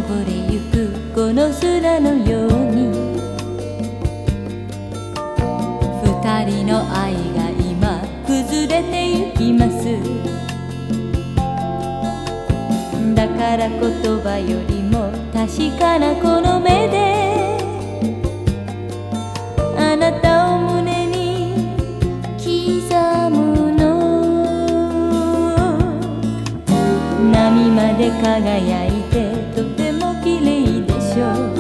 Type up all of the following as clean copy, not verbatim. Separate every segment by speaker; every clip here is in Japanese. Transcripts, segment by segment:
Speaker 1: れゆくこの砂のように二人の愛が今崩れてゆきます。だから言葉よりも確かなこの目であなたを胸に刻むの。波まで輝いてとても綺麗でしょう。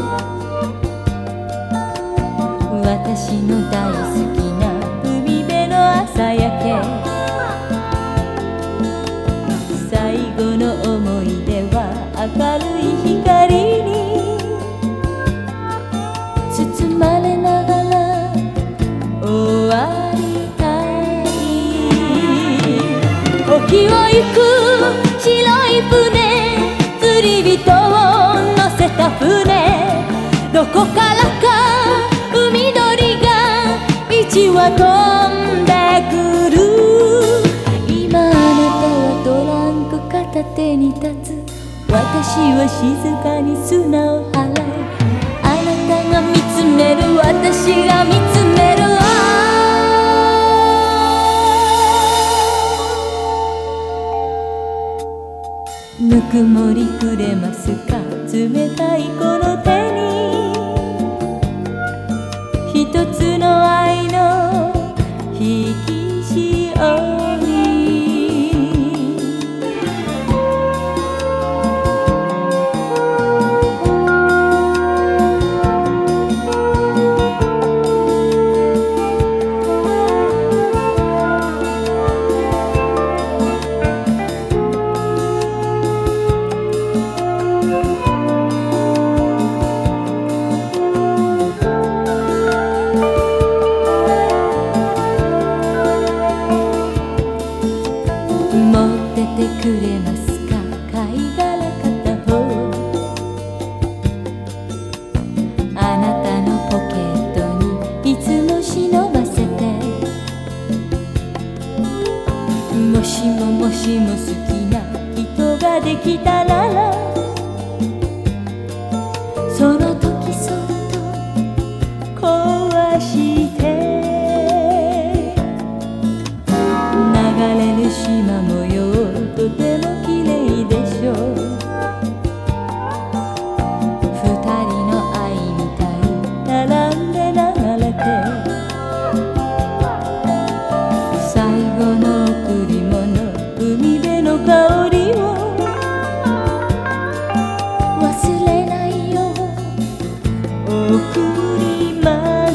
Speaker 1: 私の大好きな海辺の朝焼け、最後の思い出は明るい光に包まれながら終わりたい。沖を行く白い船、釣り人を乗せた船、どこからか海鳥が一羽飛んでくる。今あなたはトランク片手に立つ、私は静かに砂を払う。あなたが見つめる、私が見つめる。ぬくもりくれますか、冷たいこの手に一つの愛の引きしおり。持っててくれますか、貝殻片方。あなたのポケットにいつも忍ばせて、もしももしも好きな人ができたなら、その時そっと壊して流れる縞模様、とても綺麗でしょう。二人の愛みたい並んで流れて、最後の贈り物、海辺の香りを忘れないよう贈ります。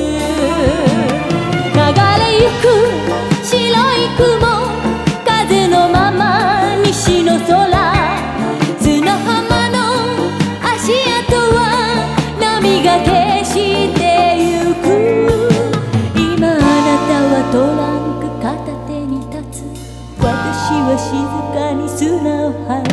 Speaker 1: 流れゆく白い雲、風のまま西の空、砂浜の足跡は波が消してゆく。今あなたはトランク片手に立つ、私は静かに砂を払う。